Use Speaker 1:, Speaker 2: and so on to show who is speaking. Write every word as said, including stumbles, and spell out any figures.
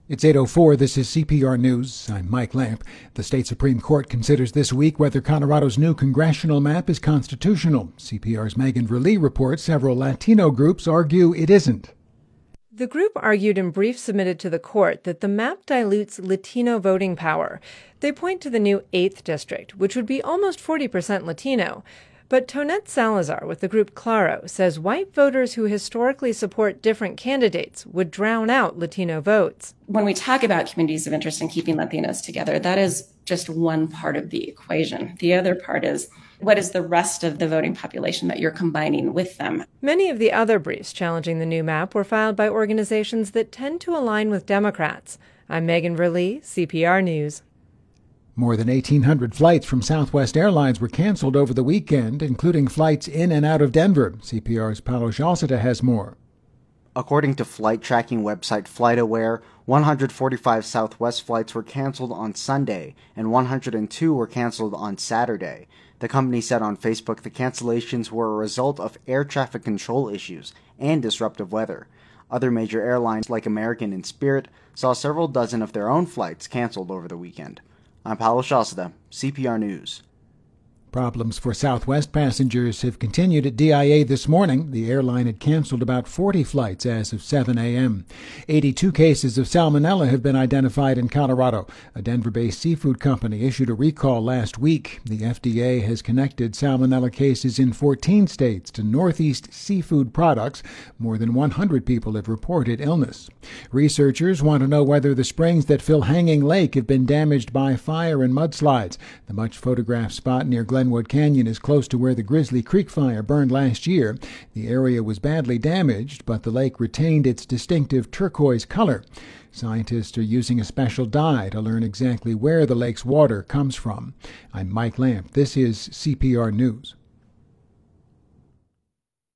Speaker 1: It's eight oh four. This is C P R News. I'm Mike Lamp. The state Supreme Court considers this week whether Colorado's new congressional map is constitutional. C P R's Megan Verlee reports several Latino groups argue it isn't.
Speaker 2: The group argued in briefs submitted to the court that the map dilutes Latino voting power. They point to the new eighth District, which would be almost forty percent Latino. But Tonette Salazar with the group Claro says white voters who historically support different candidates would drown out Latino votes.
Speaker 3: When we talk about communities of interest and keeping Latinos together, that is just one part of the equation. The other part is, what is the rest of the voting population that you're combining with them?
Speaker 2: Many of the other briefs challenging the new map were filed by organizations that tend to align with Democrats. I'm Megan Verlee, C P R News.
Speaker 1: More than eighteen hundred flights from Southwest Airlines were canceled over the weekend, including flights in and out of Denver. C P R's Paulo Jalceta has more.
Speaker 4: According to flight tracking website FlightAware, one hundred forty-five Southwest flights were canceled on Sunday, and one hundred two were canceled on Saturday. The company said on Facebook the cancellations were a result of air traffic control issues and disruptive weather. Other major airlines like American and Spirit saw several dozen of their own flights canceled over the weekend. I'm Paulo Jalceta, C P R News.
Speaker 1: Problems for Southwest passengers have continued at D I A this morning. The airline had canceled about forty flights as of seven a.m. eighty-two cases of salmonella have been identified in Colorado. A Denver-based seafood company issued a recall last week. The F D A has connected salmonella cases in fourteen states to Northeast seafood products. More than one hundred people have reported illness. Researchers want to know whether the springs that fill Hanging Lake have been damaged by fire and mudslides. The much-photographed spot near Glen Glenwood Canyon is close to where the Grizzly Creek fire burned last year. The area was badly damaged, but the lake retained its distinctive turquoise color. Scientists are using a special dye to learn exactly where the lake's water comes from. I'm Mike Lamp. This is C P R News.